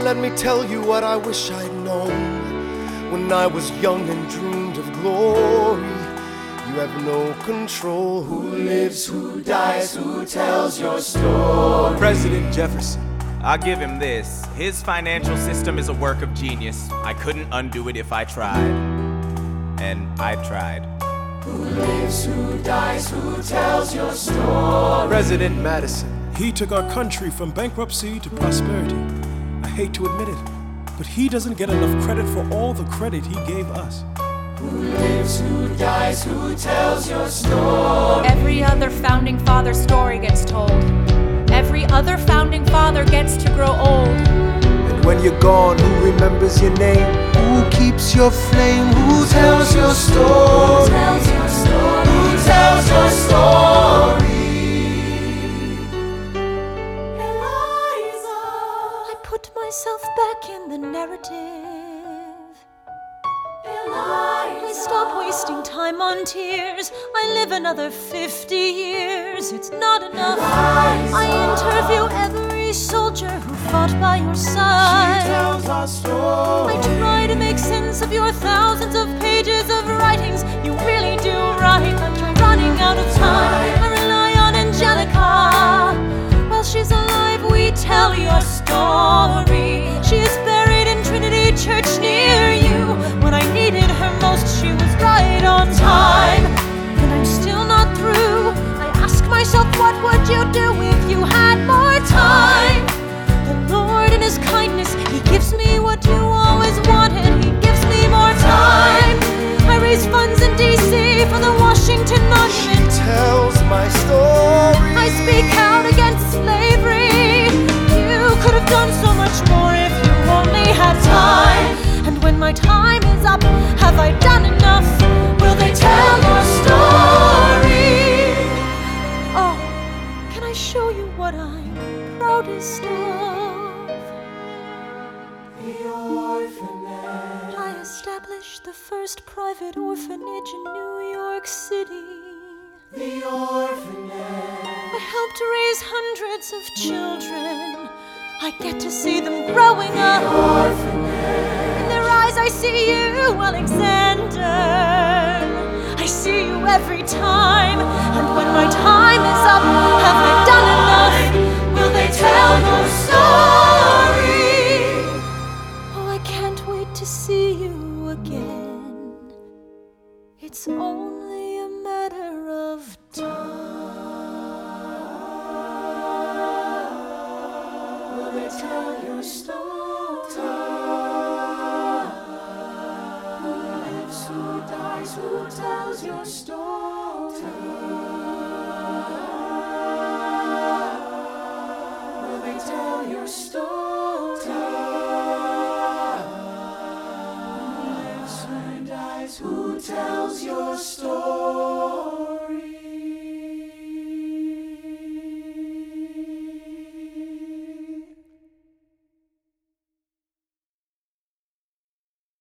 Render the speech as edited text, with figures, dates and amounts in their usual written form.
let me tell you what I wish I'd known when I was young and dreamed of glory. You have no control. Who lives, who dies, who tells your story? President Jefferson. I'll give him this. His financial system is a work of genius. I couldn't undo it if I tried. And I tried. Who lives, who dies, who tells your story? President Madison. He took our country from bankruptcy to prosperity. I hate to admit it, but he doesn't get enough credit for all the credit he gave us. Who lives, who dies, who tells your story? Every other founding father story gets told. Every other founding father gets to grow old. And when you're gone, who remembers your name? Who keeps your flame? Who tells your story? Who tells your story? Who tells your story? Eliza, I put myself back in the narrative. I stop wasting time on tears. I live another 50 years. It's not enough. I interview every soldier who fought by your side. She tells our story. I try to make sense of your thousands of pages of writings. You really do write, but you're running out of time. I rely on Angelica. While she's alive, we tell your story. She is buried in Trinity Church near you. When I needed her most, she was right on time. And I'm still not through. I ask myself, what would you do if you had more time? The Lord in His kindness, He gives me what you always wanted. He gives me more time. I raise funds in D.C. for the Washington Monument. She tells my story. I speak out against slavery. You could have done so much more if you only had time. And when my time is up, have I done enough? Will they tell your story? Oh, can I show you what I'm proudest of? The orphanage. I established the first private orphanage in New York City. The orphanage. I helped raise hundreds of children. I get to see them growing up. In their eyes I see you, Alexander. I see you every time. And when my time is up, have I done enough? Will they tell your story? Oh, I can't wait to see you again. It's only a matter of time. Will they tell your story? Who lives, who dies, who tells your story? Will they tell your story?